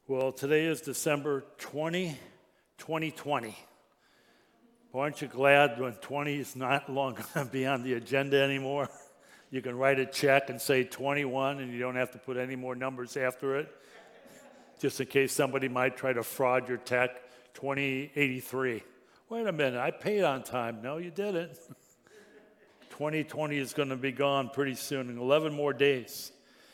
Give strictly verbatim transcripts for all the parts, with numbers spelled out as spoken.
Well, today is December twentieth, twenty twenty. Well, aren't you glad when twenty is not long going to be on the agenda anymore? You can write a check and say twenty-one, and you don't have to put any more numbers after it, just in case somebody might try to fraud your check, twenty eighty-three. Wait a minute, I paid on time. No, you didn't. twenty twenty is going to be gone pretty soon, in eleven more days.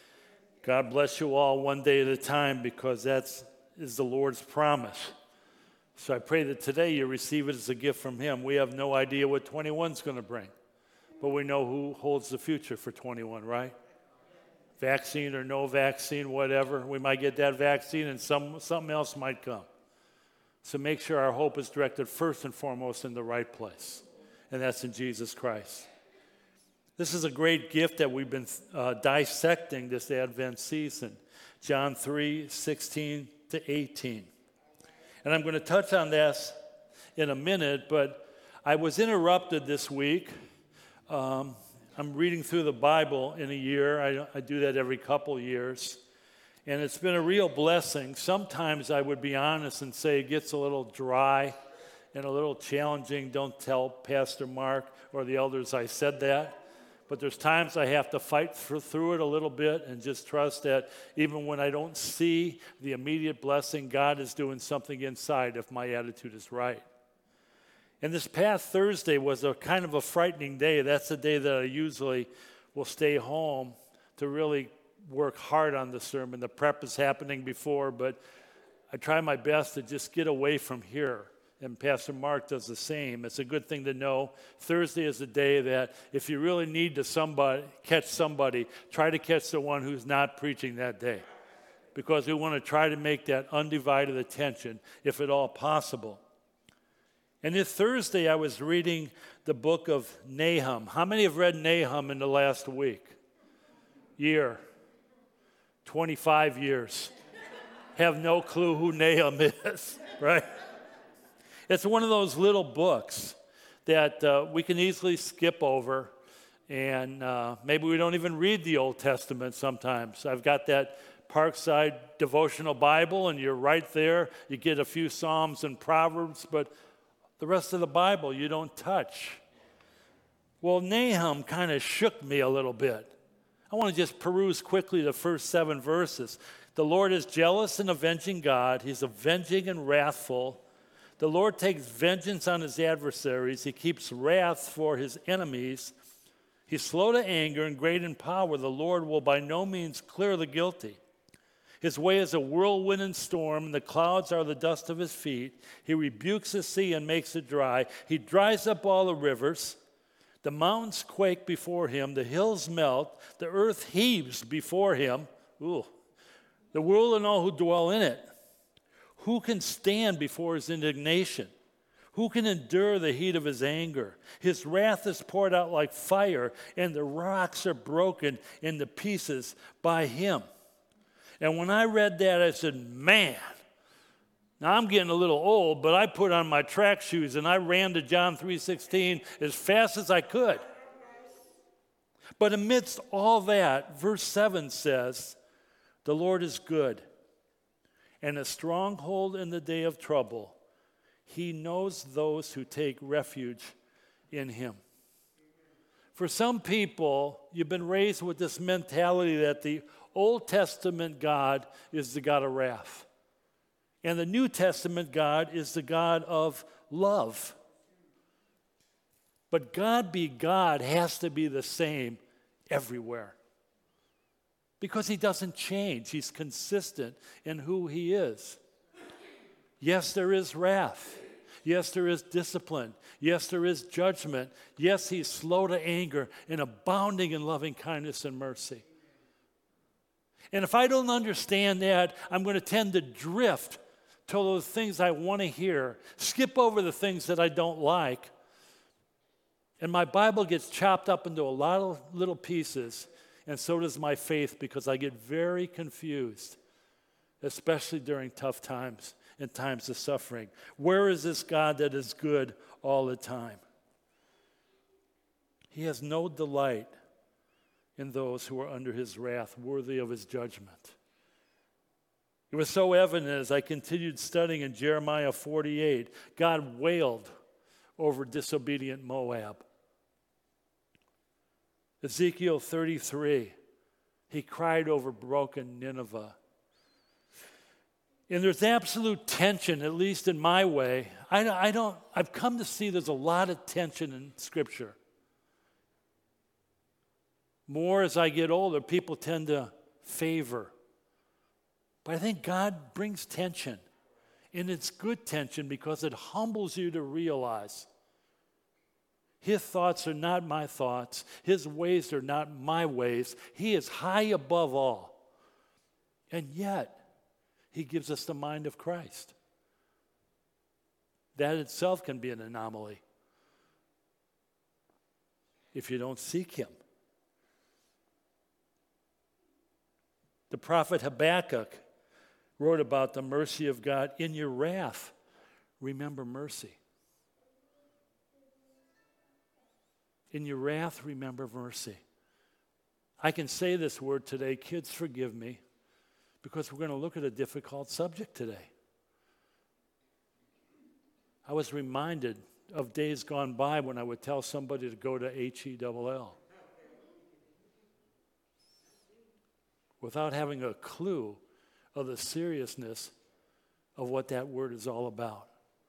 God bless you all one day at a time, because that is the Lord's promise. So I pray that today you receive it as a gift from Him. We have no idea what twenty-one is going to bring, but we know who holds the future for twenty-one, right? Vaccine or no vaccine, whatever. We might get that vaccine and some something else might come. So make sure our hope is directed first and foremost in the right place, and that's in Jesus Christ. This is a great gift that we've been uh, dissecting this Advent season, John three, sixteen to eighteen. And I'm going to touch on this in a minute, but I was interrupted this week. Um, I'm reading through the Bible in a year. I, I do that every couple years. And it's been a real blessing. Sometimes I would be honest and say it gets a little dry and a little challenging. Don't tell Pastor Mark or the elders I said that. But there's times I have to fight for, through it a little bit and just trust that even when I don't see the immediate blessing, God is doing something inside if my attitude is right. And this past Thursday was a kind of a frightening day. That's the day that I usually will stay home to really work hard on the sermon. The prep is happening before, but I try my best to just get away from here. And Pastor Mark does the same. It's a good thing to know. Thursday is a day that if you really need to somebody catch somebody, try to catch the one who's not preaching that day. Because we want to try to make that undivided attention, if at all possible. And this Thursday, I was reading the book of Nahum. How many have read Nahum in the last week? Year. twenty-five years. Have no clue who Nahum is, right? It's one of those little books that uh, we can easily skip over, and uh, maybe we don't even read the Old Testament sometimes. I've got that Parkside devotional Bible, and you're right there. You get a few Psalms and Proverbs, but the rest of the Bible you don't touch. Well, Nahum kind of shook me a little bit. I want to just peruse quickly the first seven verses. The Lord is jealous and avenging God. He's avenging and wrathful. The Lord takes vengeance on his adversaries. He keeps wrath for his enemies. He's slow to anger and great in power. The Lord will by no means clear the guilty. His way is a whirlwind and storm, and the clouds are the dust of his feet. He rebukes the sea and makes it dry. He dries up all the rivers. The mountains quake before him. The hills melt. The earth heaves before him. Ooh. The world and all who dwell in it. Who can stand before his indignation? Who can endure the heat of his anger? His wrath is poured out like fire, and the rocks are broken into pieces by him. And when I read that, I said, man, now I'm getting a little old, but I put on my track shoes and I ran to John three sixteen as fast as I could. But amidst all that, verse seven says, the Lord is good, and a stronghold in the day of trouble. He knows those who take refuge in him. For some people, you've been raised with this mentality that the Old Testament God is the God of wrath, and the New Testament God is the God of love. But God be God has to be the same everywhere, because he doesn't change. He's consistent in who he is. Yes, there is wrath. Yes, there is discipline. Yes, there is judgment. Yes, he's slow to anger and abounding in loving kindness and mercy. And if I don't understand that, I'm going to tend to drift to those things I want to hear, skip over the things that I don't like. And my Bible gets chopped up into a lot of little pieces. And so does my faith, because I get very confused, especially during tough times and times of suffering. Where is this God that is good all the time? He has no delight in those who are under his wrath, worthy of his judgment. It was so evident as I continued studying in Jeremiah forty-eight, God wailed over disobedient Moab. Ezekiel thirty-three, he cried over broken Nineveh. And there's absolute tension, at least in my way. I, I don't, I've come to see there's a lot of tension in Scripture. More as I get older, people tend to favor. But I think God brings tension. And it's good tension because it humbles you to realize His thoughts are not my thoughts. His ways are not my ways. He is high above all. And yet, He gives us the mind of Christ. That itself can be an anomaly if you don't seek Him. The prophet Habakkuk wrote about the mercy of God. In your wrath, remember mercy. In your wrath, remember mercy. I can say this word today, kids, forgive me, because we're going to look at a difficult subject today. I was reminded of days gone by when I would tell somebody to go to H E L L without having a clue of the seriousness of what that word is all about.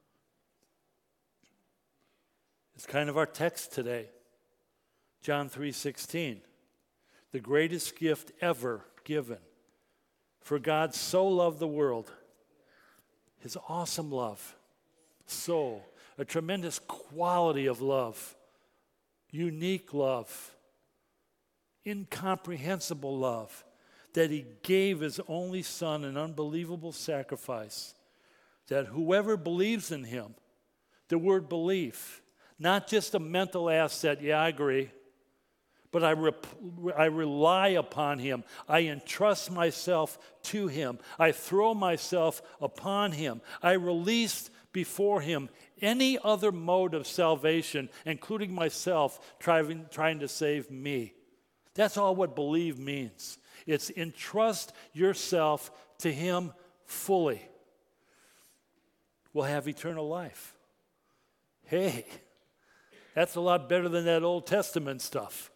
It's kind of our text today. John three sixteen, the greatest gift ever given. For God so loved the world, His awesome love, so a tremendous quality of love, unique love, incomprehensible love, that He gave His only Son, an unbelievable sacrifice, that whoever believes in Him, the word belief, not just a mental asset, yeah, I agree, but I, rep- I rely upon Him. I entrust myself to Him. I throw myself upon Him. I release before Him any other mode of salvation, including myself, trying, trying to save me. That's all what believe means. It's entrust yourself to Him fully. We'll have eternal life. Hey, that's a lot better than that Old Testament stuff.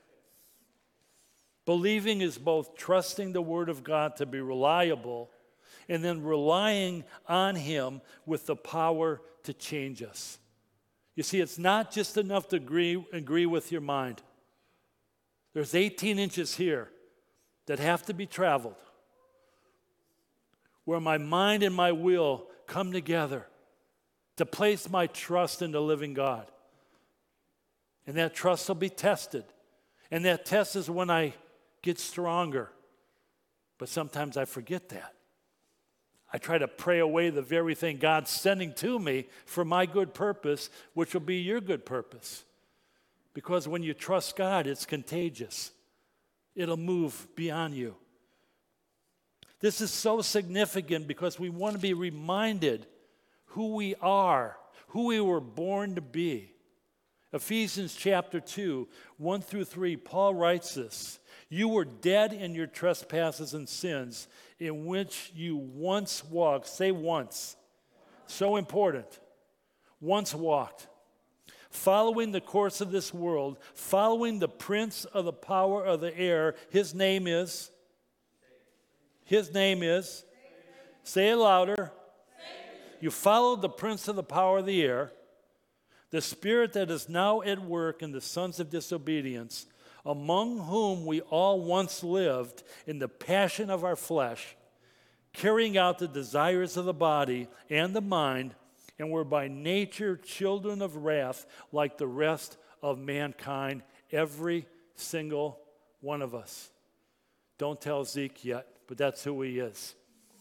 Believing is both trusting the Word of God to be reliable and then relying on Him with the power to change us. You see, it's not just enough to agree, agree with your mind. There's eighteen inches here that have to be traveled, where my mind and my will come together to place my trust in the living God. And that trust will be tested. And that test is when I get stronger. But sometimes I forget that. I try to pray away the very thing God's sending to me for my good purpose, which will be your good purpose. Because when you trust God, it's contagious. It'll move beyond you. This is so significant because we want to be reminded who we are, who we were born to be. Ephesians chapter two, one through three, Paul writes this. You were dead in your trespasses and sins in which you once walked. Say once. So important. Once walked. Following the course of this world, following the prince of the power of the air. His name is? His name is? Say it louder. You followed the prince of the power of the air, the spirit that is now at work in the sons of disobedience, among whom we all once lived in the passion of our flesh, carrying out the desires of the body and the mind, and were by nature children of wrath like the rest of mankind, every single one of us. Don't tell Zeke yet, but that's who he is.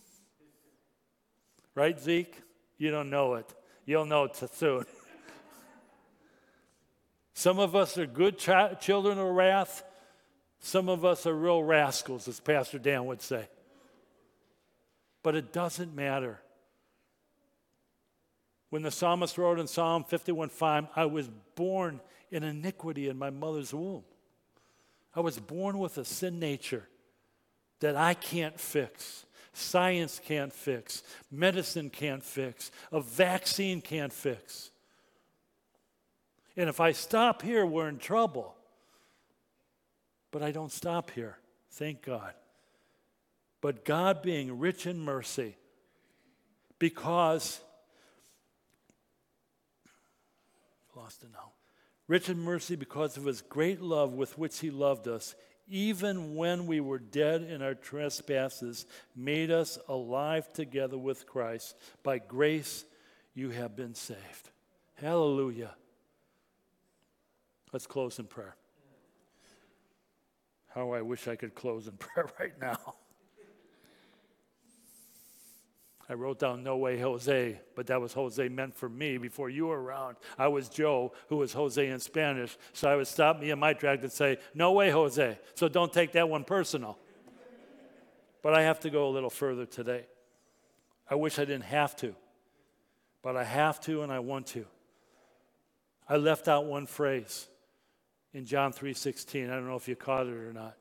Right, Zeke? You don't know it. You'll know it soon. Some of us are good ch- children of wrath. Some of us are real rascals, as Pastor Dan would say. But it doesn't matter. When the psalmist wrote in Psalm fifty-one five, I was born in iniquity in my mother's womb. I was born with a sin nature that I can't fix. Science can't fix. Medicine can't fix. A vaccine can't fix. And if I stop here, we're in trouble. But I don't stop here, thank God. But God being rich in mercy, because, lost it now, rich in mercy because of his great love with which he loved us, even when we were dead in our trespasses, made us alive together with Christ. By grace you have been saved. Hallelujah. Let's close in prayer. How I wish I could close in prayer right now. I wrote down No Way Jose, but that was Jose meant for me before you were around. I was Joe, who was Jose in Spanish, so I would stop me in my track and say, no way, Jose. So don't take that one personal. But I have to go a little further today. I wish I didn't have to, but I have to and I want to. I left out one phrase in John three sixteen. I don't know if you caught it or not.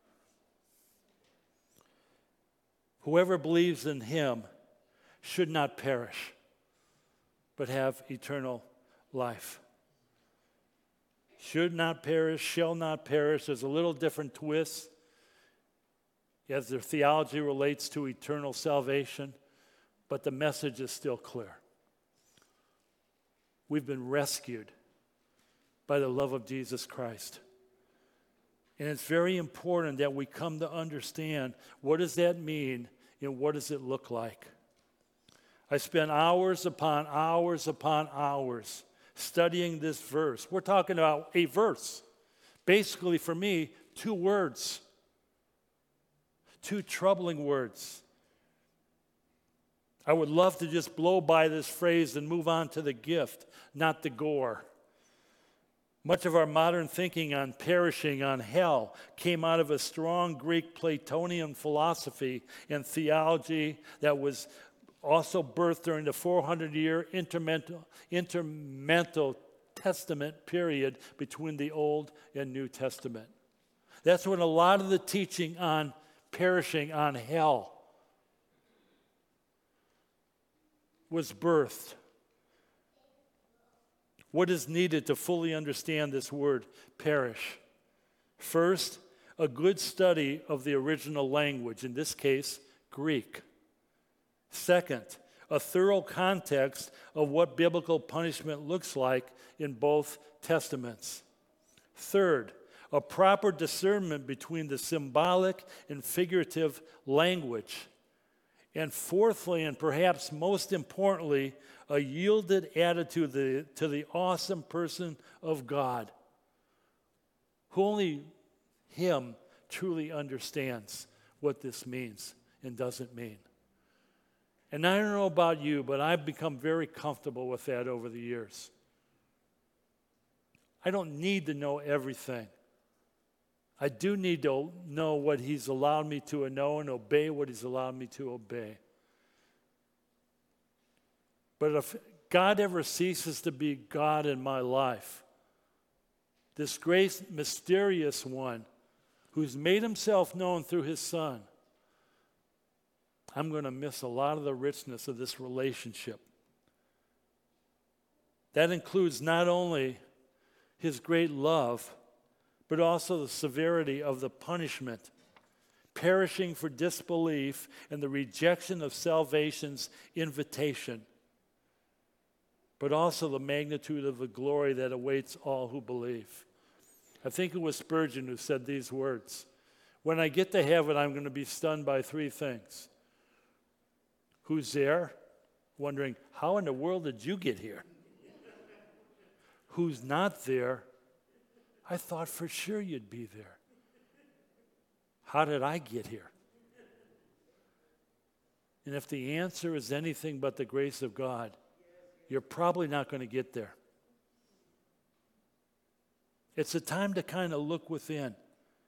Whoever believes in him should not perish, but have eternal life. Should not perish, shall not perish. There's a little different twist as their theology relates to eternal salvation, but the message is still clear. We've been rescued by the love of Jesus Christ. And it's very important that we come to understand, what does that mean and what does it look like? I spent hours upon hours upon hours studying this verse. We're talking about a verse. Basically, for me, two words. Two troubling words. I would love to just blow by this phrase and move on to the gift, not the gore. Much of our modern thinking on perishing, on hell, came out of a strong Greek Platonian philosophy and theology that was also birthed during the four hundred year intermental, intermental Testament period between the Old and New Testament. That's when a lot of the teaching on perishing, on hell, was birthed. What is needed to fully understand this word, perish? First, a good study of the original language, in this case, Greek. Second, a thorough context of what biblical punishment looks like in both testaments. Third, a proper discernment between the symbolic and figurative language. And fourthly, and perhaps most importantly, a yielded attitude to the, to the awesome person of God, who only him truly understands what this means and doesn't mean. And I don't know about you, but I've become very comfortable with that over the years. I don't need to know everything. I do need to know what he's allowed me to know and obey what he's allowed me to obey. But if God ever ceases to be God in my life, this great mysterious one who's made himself known through his Son, I'm going to miss a lot of the richness of this relationship. That includes not only his great love, but also the severity of the punishment, perishing for disbelief and the rejection of salvation's invitation, but also the magnitude of the glory that awaits all who believe. I think it was Spurgeon who said these words: when I get to heaven, I'm going to be stunned by three things. Who's there? Wondering, how in the world did you get here? Who's not there? I thought for sure you'd be there. How did I get here? And if the answer is anything but the grace of God, you're probably not going to get there. It's a time to kind of look within.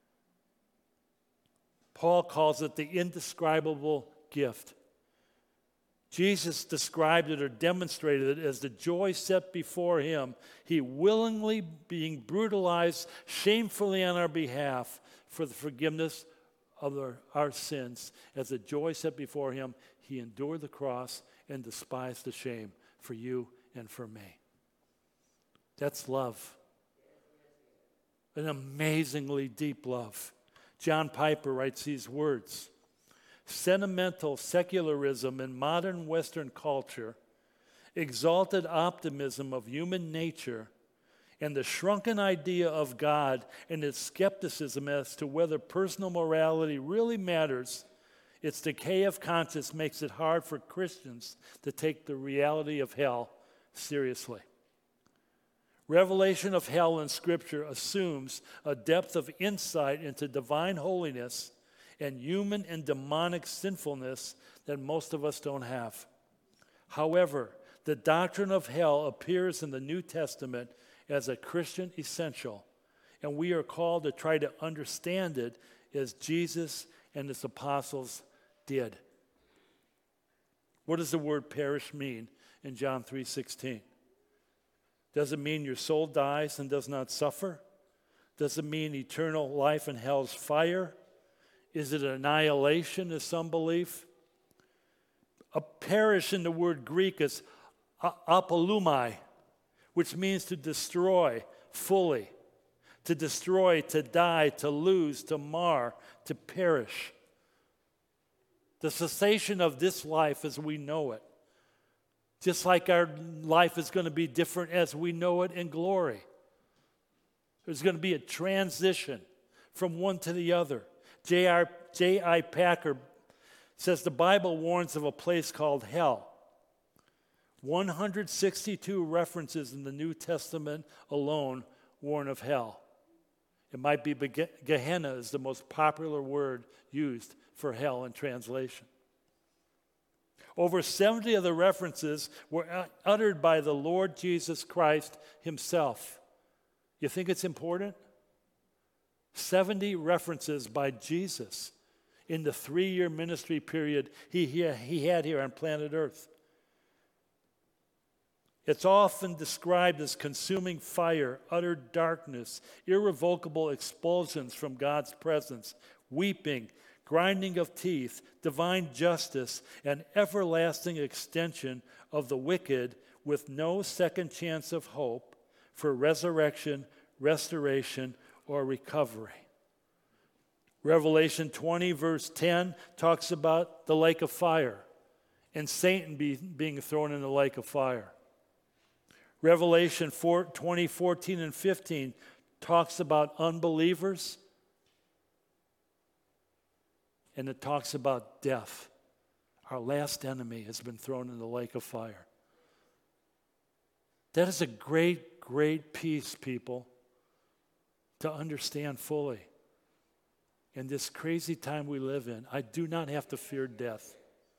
Paul calls it the indescribable gift. Jesus described it or demonstrated it as the joy set before him. He willingly being brutalized shamefully on our behalf for the forgiveness of our, our sins. As the joy set before him, he endured the cross and despised the shame for you and for me. That's love. An amazingly deep love. John Piper writes these words: sentimental secularism in modern Western culture, exalted optimism of human nature, and the shrunken idea of God and its skepticism as to whether personal morality really matters, its decay of conscience makes it hard for Christians to take the reality of hell seriously. Revelation of hell in Scripture assumes a depth of insight into divine holiness and human and demonic sinfulness that most of us don't have. However, the doctrine of hell appears in the New Testament as a Christian essential, and we are called to try to understand it as Jesus and his apostles did. What does the word perish mean in John three sixteen? Does it mean your soul dies and does not suffer? Does it mean eternal life in hell's fire? Is it annihilation, as some believe? A perish in the word Greek is apolumai, which means to destroy fully. To destroy, to die, to lose, to mar, to perish. The cessation of this life as we know it. Just like our life is going to be different as we know it in glory. There's going to be a transition from one to the other. J R J I Packer says the Bible warns of a place called hell. one hundred sixty-two references in the New Testament alone warn of hell. It might be Gehenna is the most popular word used for hell in translation. Over seventy of the references were uttered by the Lord Jesus Christ himself. You think it's important? seventy references by Jesus in the three-year ministry period he, he, he had here on planet Earth. It's often described as consuming fire, utter darkness, irrevocable expulsions from God's presence, weeping, grinding of teeth, divine justice, and everlasting extension of the wicked with no second chance of hope for resurrection, restoration, or recovery. Revelation twenty, verse ten, talks about the lake of fire and Satan be, being thrown in the lake of fire. Revelation twenty, fourteen, and fifteen talks about unbelievers, and it talks about death. Our last enemy has been thrown in the lake of fire. That is a great, great piece, people, to understand fully. In this crazy time we live in, I do not have to fear death.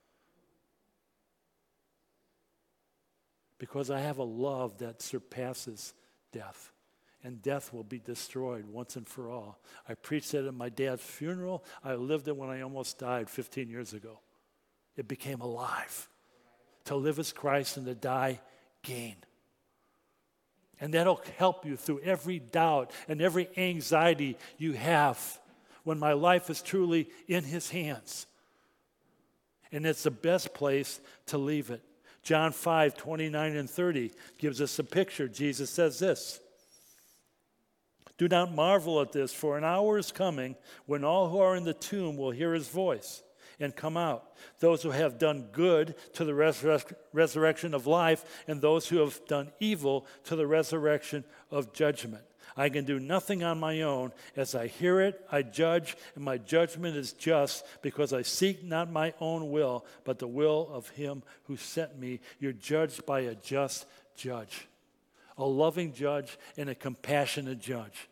Because I have a love that surpasses death. And death will be destroyed once and for all. I preached it at my dad's funeral. I lived it when I almost died fifteen years ago. It became alive. To live as Christ and to die, gain. And that'll help you through every doubt and every anxiety you have when my life is truly in his hands. And it's the best place to leave it. John five, twenty-nine and thirty gives us a picture. Jesus says this: "Do not marvel at this, for an hour is coming when all who are in the tomb will hear his voice and come out. Those who have done good to the resur- resurrection of life, and those who have done evil to the resurrection of judgment. I can do nothing on my own. As I hear it, I judge, and my judgment is just, because I seek not my own will, but the will of him who sent me. You're judged by a just judge, a loving judge and a compassionate judge."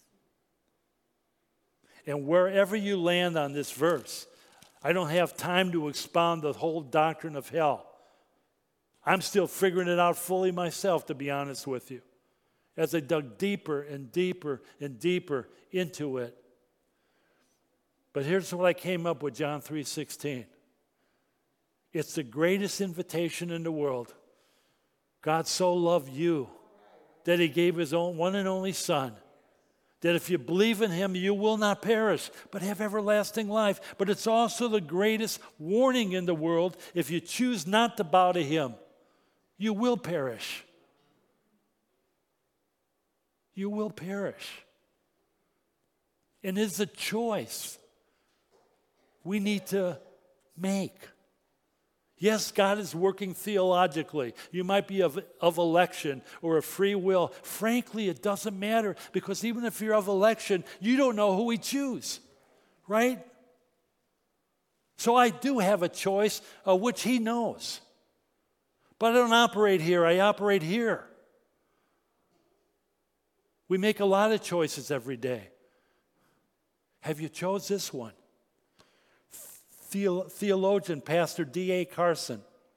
And wherever you land on this verse, I don't have time to expound the whole doctrine of hell. I'm still figuring it out fully myself, to be honest with you, as I dug deeper and deeper and deeper into it. But here's what I came up with, John three sixteen. It's the greatest invitation in the world. God so loved you that he gave his own one and only Son, that if you believe in him, you will not perish, but have everlasting life. But it's also the greatest warning in the world. If you choose not to bow to him, you will perish. You will perish. And it's a choice we need to make. Yes, God is working theologically. You might be of, of election or of free will. Frankly, it doesn't matter, because even if you're of election, you don't know who we choose, right? So I do have a choice of which he knows. But I don't operate here, I operate here. We make a lot of choices every day. Have you chose this one? Theologian, Pastor D A Carson.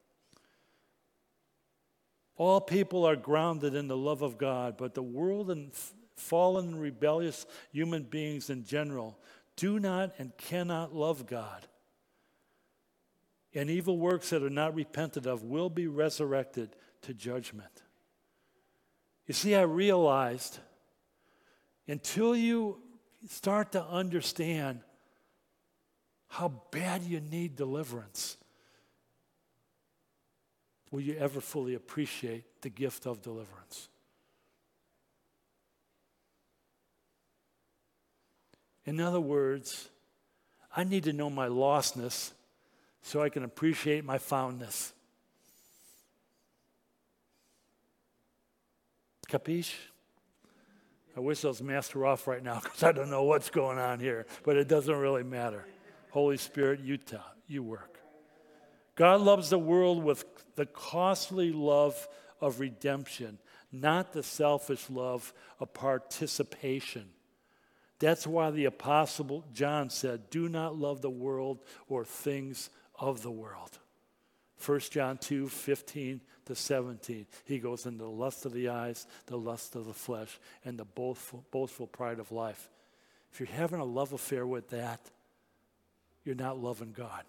All people are grounded in the love of God, but the world and fallen and rebellious human beings in general do not and cannot love God. And evil works that are not repented of will be resurrected to judgment. You see, I realized until you start to understand how bad you need deliverance, will you ever fully appreciate the gift of deliverance? In other words, I need to know my lostness so I can appreciate my foundness. Capiche? I wish those masks were off right now, because I don't know what's going on here, but it doesn't really matter. Holy Spirit, you tell, you work. God loves the world with the costly love of redemption, not the selfish love of participation. That's why the Apostle John said, do not love the world or things of the world. First John two, fifteen to seventeen. He goes into the lust of the eyes, the lust of the flesh, and the boastful, boastful pride of life. If you're having a love affair with that, you're not loving God.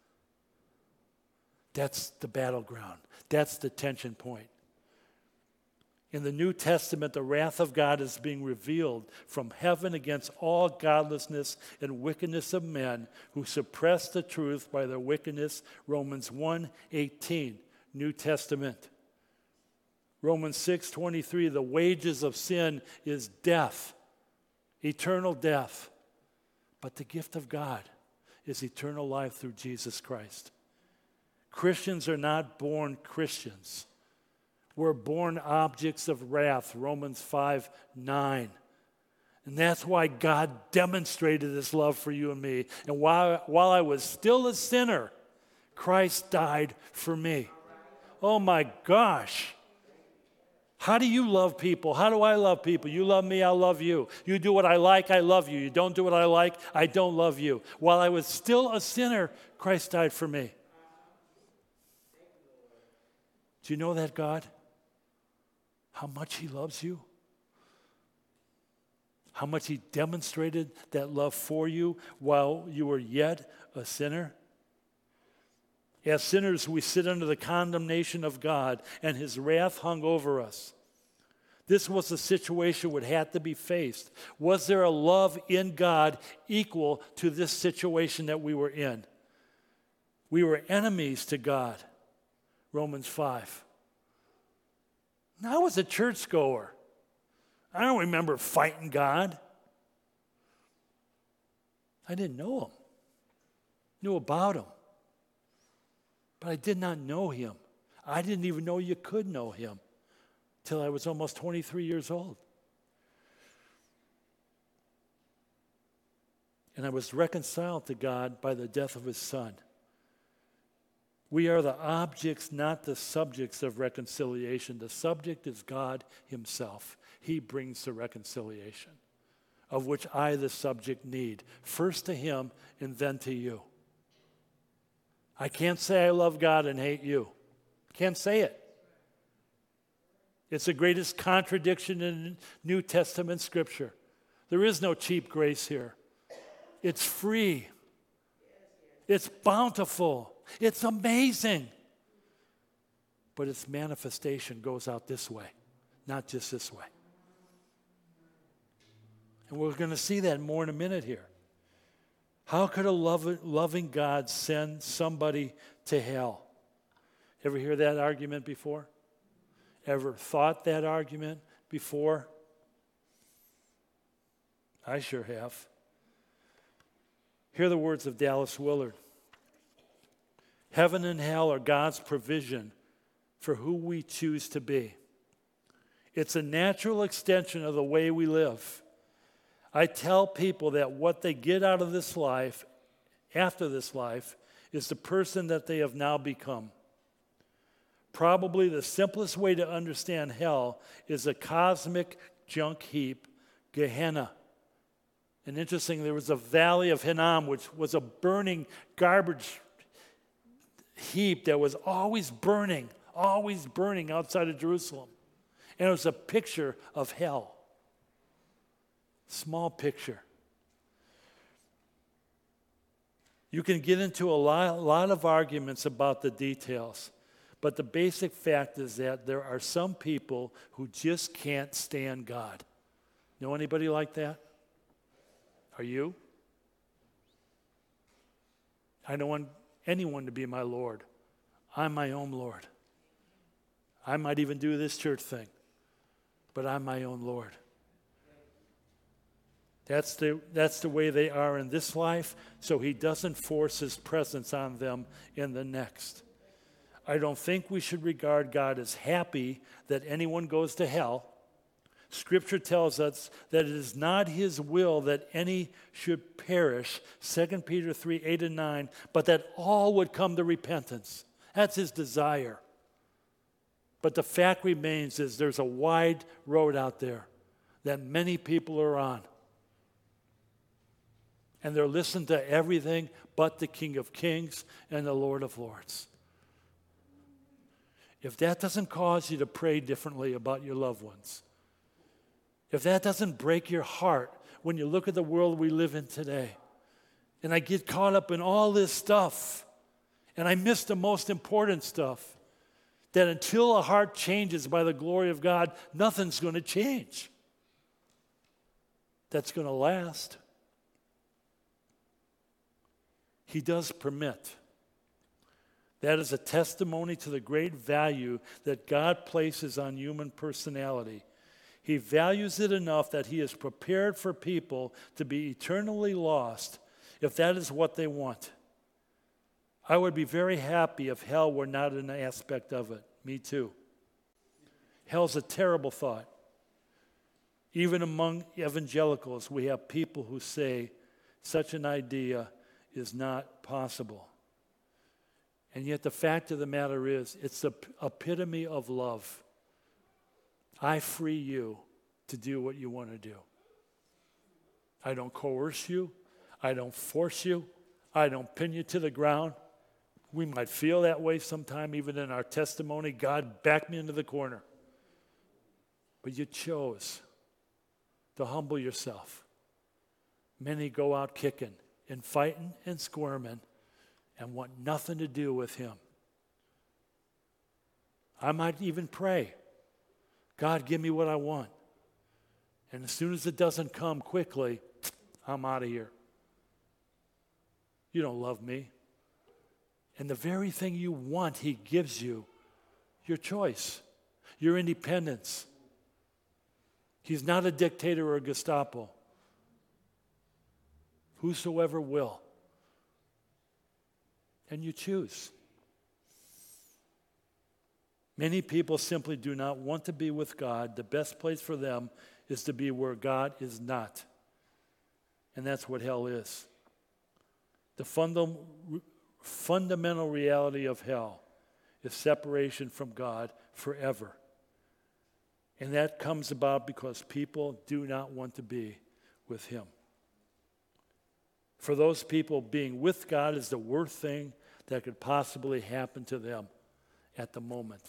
That's the battleground. That's the tension point. In the New Testament, the wrath of God is being revealed from heaven against all godlessness and wickedness of men who suppress the truth by their wickedness. Romans one eighteen, New Testament. Romans six twenty-three, the wages of sin is death, eternal death. But the gift of God is eternal life through Jesus Christ. Christians are not born Christians. We're born objects of wrath, Romans five nine. And that's why God demonstrated his love for you and me. And while, while I was still a sinner, Christ died for me. Oh my gosh. How do you love people? How do I love people? You love me, I'll love you. You do what I like, I love you. You don't do what I like, I don't love you. While I was still a sinner, Christ died for me. Do you know that, God? How much he loves you? How much he demonstrated that love for you while you were yet a sinner? As sinners, we sit under the condemnation of God, and his wrath hung over us. This was a situation that had to be faced. Was there a love in God equal to this situation that we were in? We were enemies to God, Romans five. I was a churchgoer. I don't remember fighting God. I didn't know him. Knew about him. But I did not know him. I didn't even know you could know him till I was almost twenty-three years old. And I was reconciled to God by the death of his son. We are the objects, not the subjects of reconciliation. The subject is God himself. He brings the reconciliation, of which I, the subject, need. First to him and then to you. I can't say I love God and hate you. Can't say it. It's the greatest contradiction in New Testament scripture. There is no cheap grace here. It's free. It's bountiful. It's amazing. But its manifestation goes out this way, not just this way. And we're going to see that more in a minute here. How could a lov- loving God send somebody to hell? Ever hear that argument before? Ever thought that argument before? I sure have. Hear the words of Dallas Willard. Heaven and hell are God's provision for who we choose to be. It's a natural extension of the way we live. I tell people that what they get out of this life, after this life, is the person that they have now become. Probably the simplest way to understand hell is a cosmic junk heap, Gehenna. And interesting, there was a valley of Hinnom, which was a burning garbage heap that was always burning, always burning outside of Jerusalem. And it was a picture of hell. Small picture. You can get into a lot, a lot of arguments about the details, but the basic fact is that there are some people who just can't stand God. Know anybody like that? Are you? I don't want anyone to be my Lord. I'm my own Lord. I might even do this church thing, but I'm my own Lord. That's the, that's the way they are in this life, so he doesn't force his presence on them in the next. I don't think we should regard God as happy that anyone goes to hell. Scripture tells us that it is not his will that any should perish, Second Peter three, eight and nine, but that all would come to repentance. That's his desire. But the fact remains is there's a wide road out there that many people are on. And they're listening to everything but the King of Kings and the Lord of Lords. If that doesn't cause you to pray differently about your loved ones, if that doesn't break your heart when you look at the world we live in today, and I get caught up in all this stuff, and I miss the most important stuff, that until a heart changes by the glory of God, nothing's going to change. That's going to last. He does permit. That is a testimony to the great value that God places on human personality. He values it enough that he is prepared for people to be eternally lost if that is what they want. I would be very happy if hell were not an aspect of it. Me too. Hell's a terrible thought. Even among evangelicals, we have people who say such an idea is not possible. And yet the fact of the matter is, it's the epitome of love. I free you to do what you want to do. I don't coerce you. I don't force you. I don't pin you to the ground. We might feel that way sometime, even in our testimony. God backed me into the corner. But you chose to humble yourself. Many go out kicking and fighting and squirming and want nothing to do with him. I might even pray, God, give me what I want. And as soon as it doesn't come quickly, I'm out of here. You don't love me. And the very thing you want, he gives you, your choice, your independence. He's not a dictator or a Gestapo. Whosoever will. And you choose. Many people simply do not want to be with God. The best place for them is to be where God is not. And that's what hell is. The fundam- fundamental reality of hell is separation from God forever. And that comes about because people do not want to be with him. For those people, being with God is the worst thing that could possibly happen to them at the moment.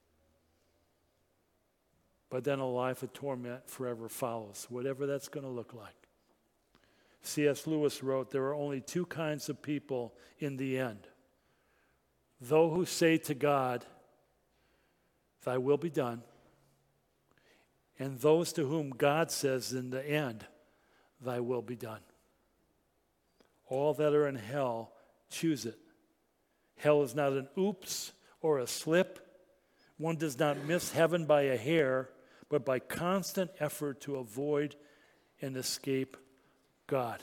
But then a life of torment forever follows, whatever that's going to look like. C S Lewis wrote, there are only two kinds of people in the end. Those who say to God, thy will be done, and those to whom God says in the end, thy will be done. All that are in hell choose it. Hell is not an oops or a slip. One does not miss heaven by a hair, but by constant effort to avoid and escape God.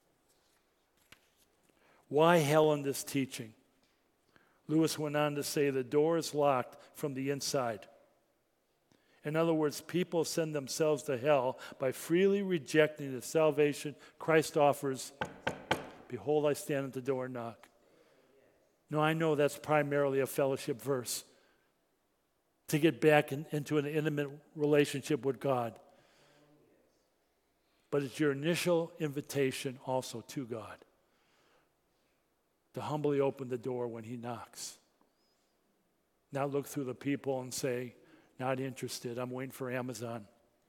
Why hell in this teaching? Lewis went on to say the door is locked from the inside. In other words, people send themselves to hell by freely rejecting the salvation Christ offers. Behold, I stand at the door and knock. No, I know that's primarily a fellowship verse to get back in, into an intimate relationship with God. But it's your initial invitation also to God to humbly open the door when he knocks. Not look through the people and say, not interested, I'm waiting for Amazon.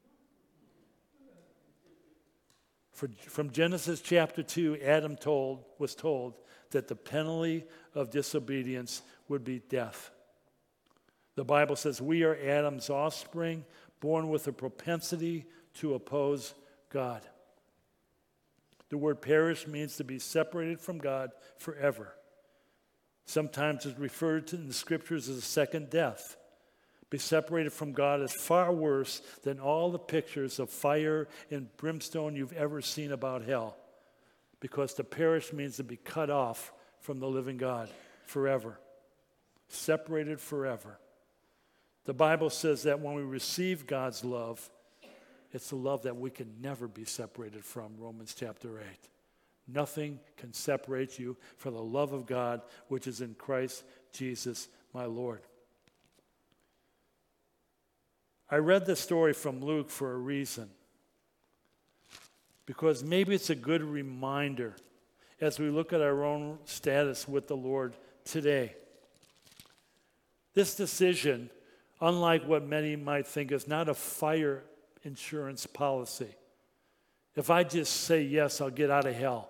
For, from Genesis chapter two, Adam told, was told that the penalty of disobedience would be death. The Bible says we are Adam's offspring, born with a propensity to oppose God. The word perish means to be separated from God forever. Sometimes it's referred to in the scriptures as a second death. Be separated from God is far worse than all the pictures of fire and brimstone you've ever seen about hell. Because to perish means to be cut off from the living God forever. Separated forever. The Bible says that when we receive God's love, it's a love that we can never be separated from, Romans chapter eight. Nothing can separate you from the love of God, which is in Christ Jesus, my Lord. I read this story from Luke for a reason. Because maybe it's a good reminder as we look at our own status with the Lord today. This decision, unlike what many might think, is not a fire insurance policy. If I just say yes, I'll get out of hell.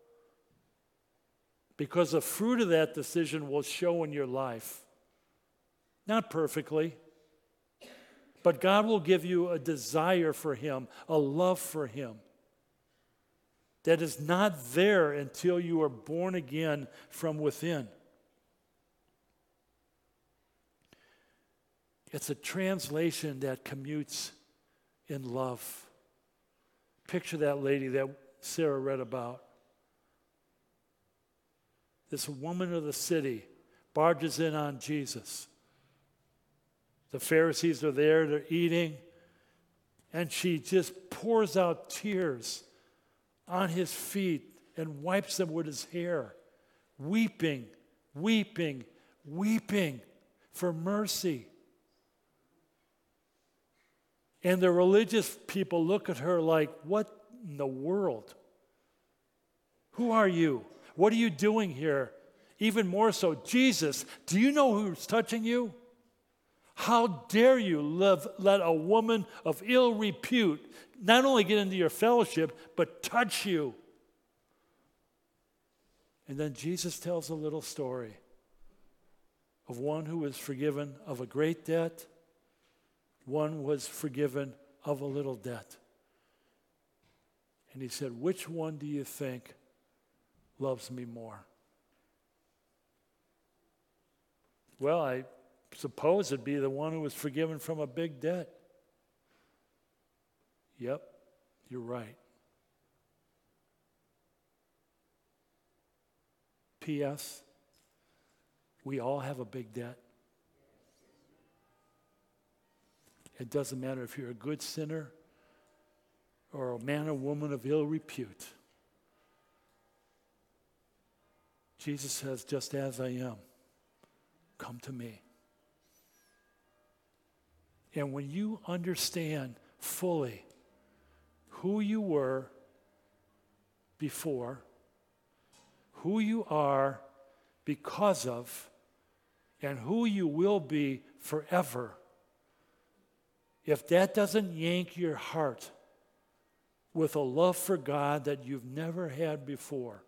Because the fruit of that decision will show in your life. Not perfectly, but God will give you a desire for him, a love for him, that is not there until you are born again from within. It's a translation that commutes in love. Picture that lady that Sarah read about. This woman of the city barges in on Jesus. The Pharisees are there, they're eating, and she just pours out tears on his feet and wipes them with his hair, weeping, weeping, weeping for mercy. And the religious people look at her like, what in the world? Who are you? What are you doing here? Even more so, Jesus, do you know who's touching you? How dare you live, let a woman of ill repute not only get into your fellowship, but touch you? And then Jesus tells a little story of one who was forgiven of a great debt. One was forgiven of a little debt. And he said, which one do you think loves me more? Well, I suppose it'd be the one who was forgiven from a big debt. Yep, you're right. P S. We all have a big debt. It doesn't matter if you're a good sinner or a man or woman of ill repute. Jesus says, just as I am, come to me. And when you understand fully who you were before, who you are because of, and who you will be forever, if that doesn't yank your heart with a love for God that you've never had before,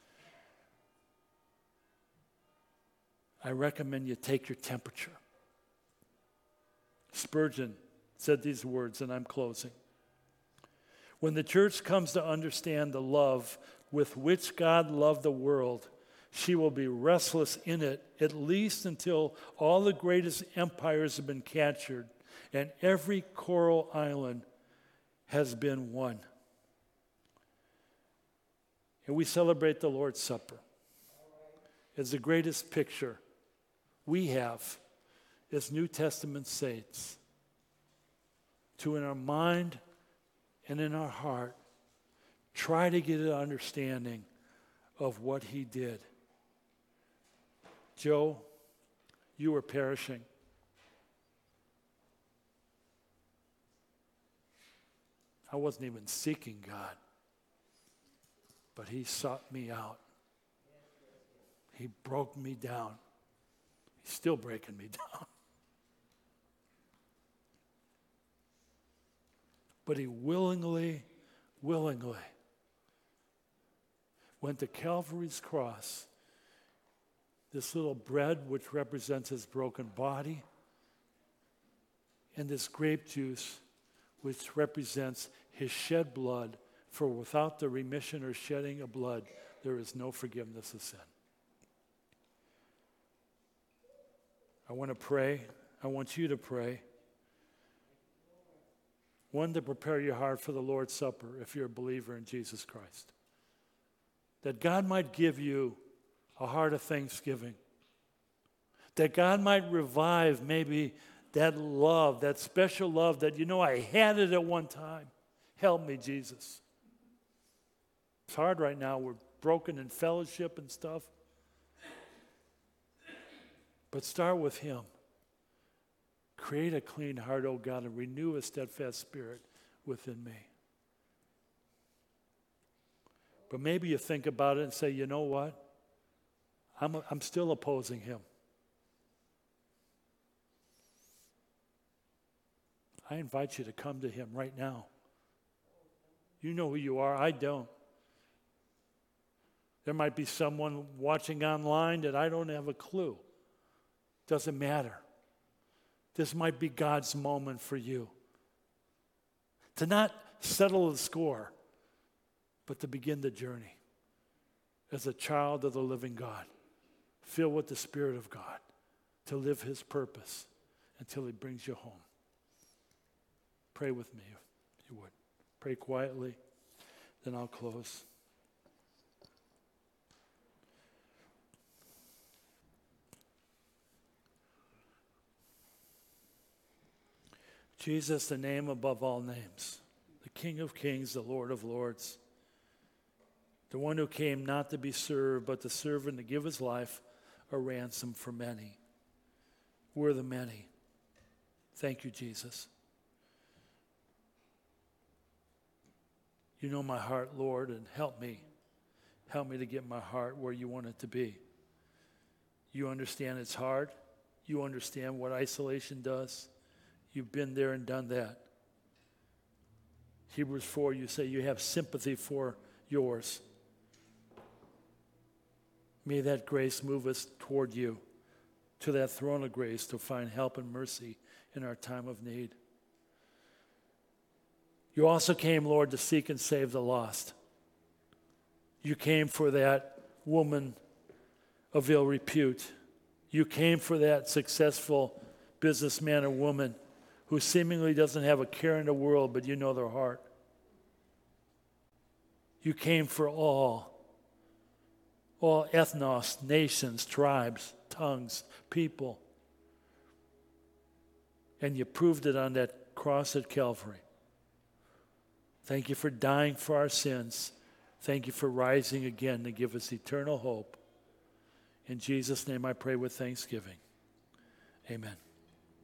I recommend you take your temperature. Spurgeon said these words, and I'm closing. When the church comes to understand the love with which God loved the world, she will be restless in it, at least until all the greatest empires have been captured and every coral island has been won. And we celebrate the Lord's Supper as the greatest picture we have as New Testament saints to, in our mind and in our heart, try to get an understanding of what he did. Joe, you were perishing. I wasn't even seeking God, but he sought me out. He broke me down. He's still breaking me down. But he willingly, willingly went to Calvary's cross. This little bread, which represents his broken body, and this grape juice, which represents his shed blood, for without the remission or shedding of blood, there is no forgiveness of sin. I want to pray. I want you to pray. One, to prepare your heart for the Lord's Supper if you're a believer in Jesus Christ. That God might give you a heart of thanksgiving. That God might revive maybe that love, that special love that, you know, I had it at one time. Help me, Jesus. It's hard right now. We're broken in fellowship and stuff. But start with him. Create a clean heart, O God, and renew a steadfast spirit within me. But maybe you think about it and say, you know what? I'm, I'm still opposing him. I invite you to come to him right now. You know who you are. I don't. There might be someone watching online that I don't have a clue. Doesn't matter. This might be God's moment for you. To not settle the score, but to begin the journey as a child of the living God, filled with the Spirit of God, to live his purpose until he brings you home. Pray with me if you would. Pray quietly, then I'll close. Jesus, the name above all names, the King of kings, the Lord of lords, the one who came not to be served, but to serve and to give his life a ransom for many. We're the many. Thank you, Jesus. You know my heart, Lord, and help me. Help me to get my heart where you want it to be. You understand it's hard. You understand what isolation does. You've been there and done that. Hebrews four, you say you have sympathy for yours. May that grace move us toward you, to that throne of grace, to find help and mercy in our time of need. You also came, Lord, to seek and save the lost. You came for that woman of ill repute. You came for that successful businessman or woman who seemingly doesn't have a care in the world, but you know their heart. You came for all, all ethnos, nations, tribes, tongues, people. And you proved it on that cross at Calvary. Thank you for dying for our sins. Thank you for rising again to give us eternal hope. In Jesus' name I pray with thanksgiving. Amen.